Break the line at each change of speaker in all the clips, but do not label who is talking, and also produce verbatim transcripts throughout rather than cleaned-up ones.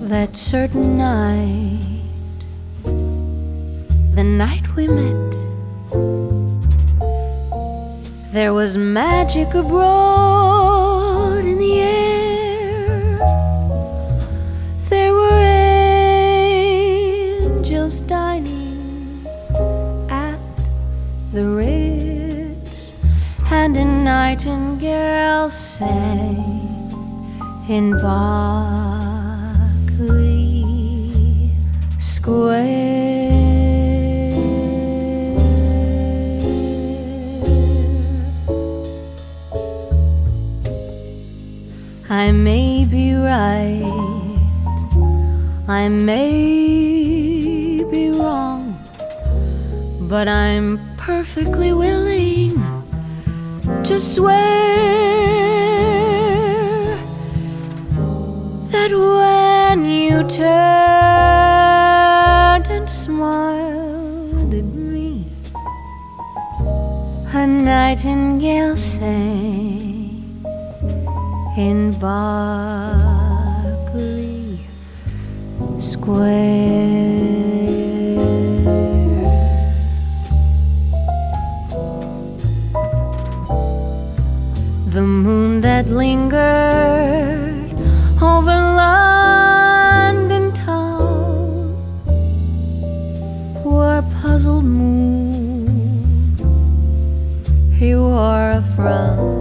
that certain night, the night we met, there was magic abroad in the air. There were angels dining at the Ritz, and a nightingale sang in Berkeley Square. I may be right, I may be wrong, but I'm perfectly willing to swear that when you turned and smiled at me, a nightingale sang in Berkeley Square. The moon that lingered over London town wore a puzzled moon. He wore a frown.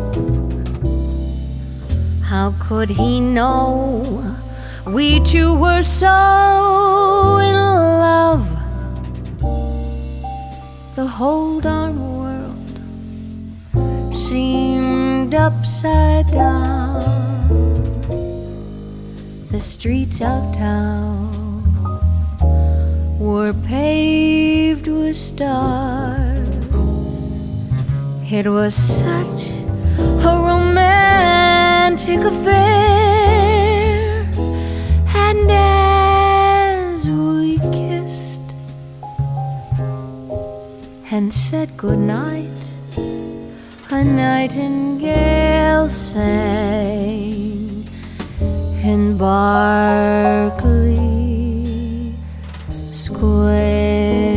How could he know we two were so in love? The whole darn world seemed upside down. The streets of town were paved with stars. It was such a romantic affair, and as we kissed and said goodnight, a nightingale sang in Berkeley Square.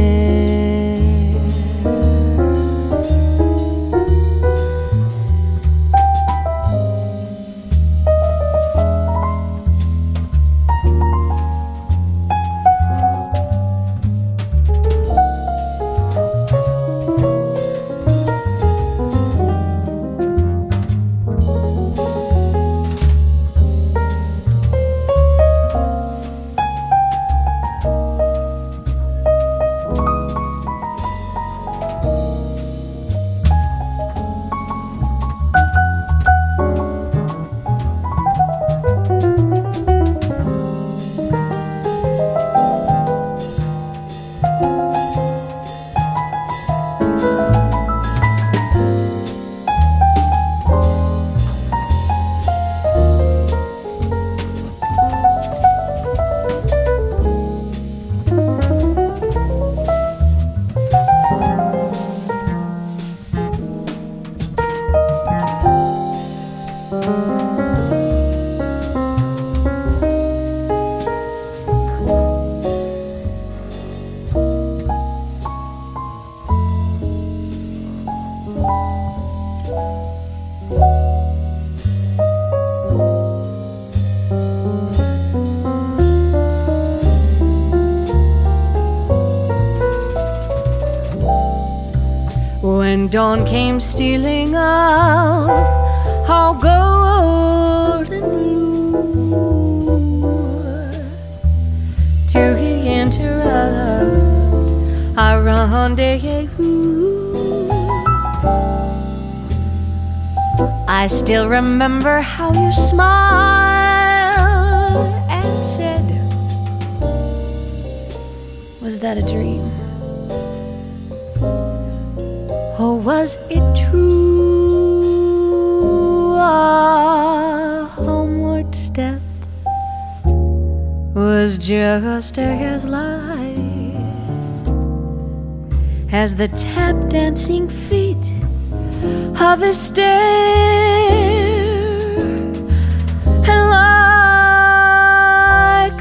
When dawn came stealing out, how golden blue, to he interrupt our rendezvous. I still remember how you smiled and said, was that a dream? Or was it true? Our homeward step was just as light as the tap dancing feet of a stair, and like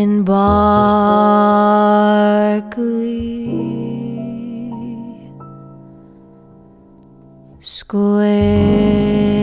in Berkeley Square.